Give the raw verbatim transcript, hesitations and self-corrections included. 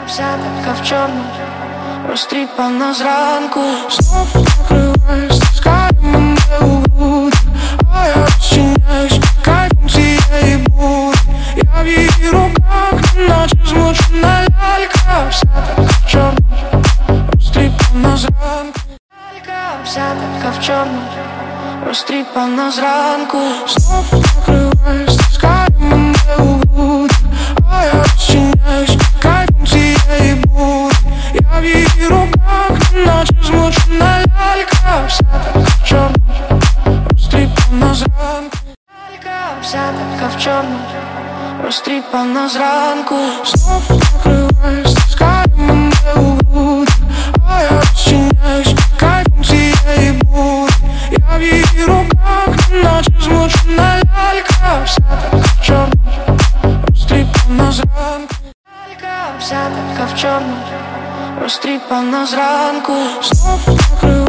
Вся така в чорному, розтріпана зранку. Знов накриваєш, стискає мене у груди, а я розчиняюсь під кайфом цієї буди. Я в її руках, неначе змучена лялька. Вся така в чорному, розтріпана зранку. Вся така в чорному, розтріпана зранку. Знов накриваєш, стискає мене у груди, а я розчиняюсь під кайфом цієї буди. Я в її руках, неначе змучена лялька. Вся така в чорному, розтріпана зранку. Вся така в чорному, розтріпана зранку. Знов накриваєш, стискає мене у груди, а я розчиняюсь під кайфом цієї буди. Я в її руках, неначе змучена лялька. Вся така в чорному, розтріпана зранку. Вся така в чорному, розтріпана зранку. Знов накриваєш.